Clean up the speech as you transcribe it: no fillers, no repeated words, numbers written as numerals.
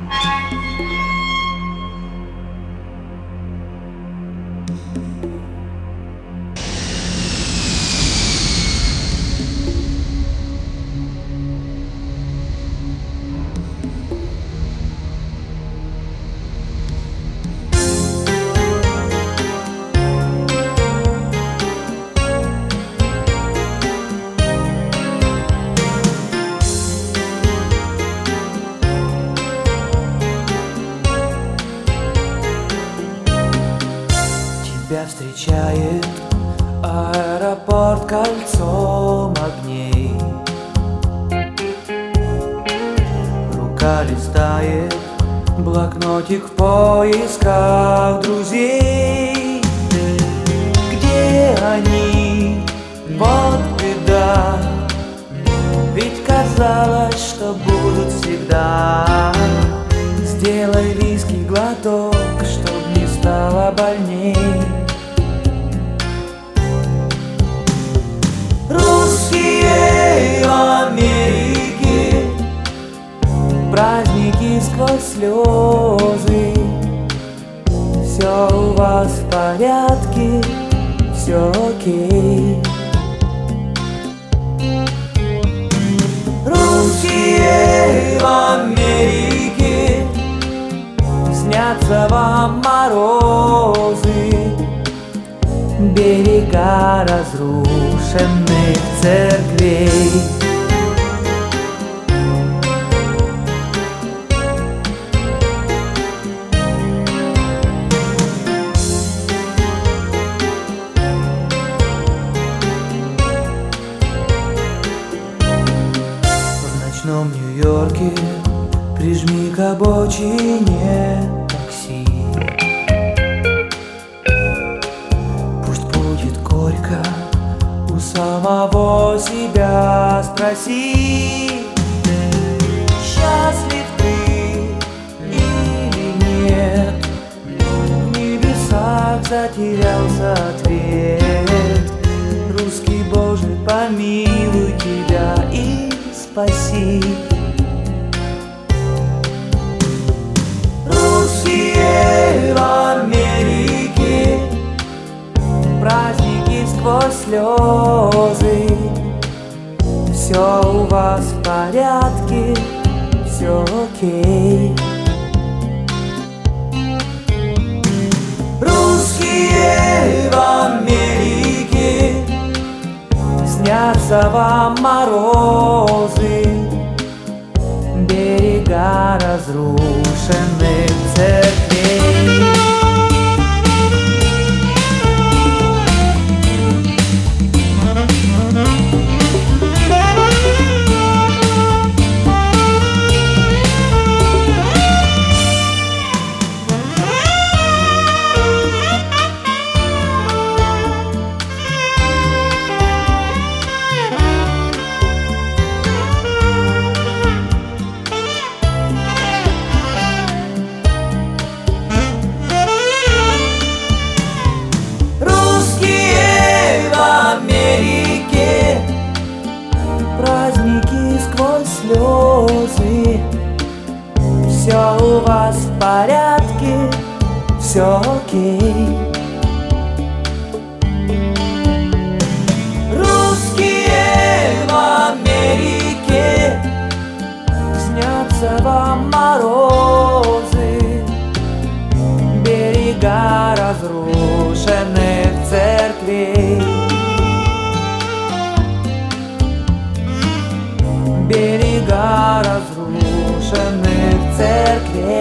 Тебя встречает аэропорт кольцом огней. Рука листает блокнотик в поисках друзей. Где они? Вот беда. Ведь казалось, что будут всегда. Сделай виски глоток, чтоб не стало больней. Русские в Америке, праздники сквозь слезы. Все у вас в порядке, все окей. Русские в Америке, снятся вам морозы, берега разрушенных церквей. В ночном Нью-Йорке прижми к обочине такси. Пусть будет горько, у самого себя спроси. Счастлив ты или нет? В небесах затерялся ответ. Русский Боже, помилуй тебя и спаси. Русские в Америке, праздники сквозь слезы. Все у вас в порядке, все окей. Русские в Америке, снятся вам морозы, берега разрушенных церквей. Праздники сквозь слезы. Все у вас в порядке, все окей. Русские в Америке, снятся вам морозы, берега разрушенных церквей. Берега разрушенных церквей.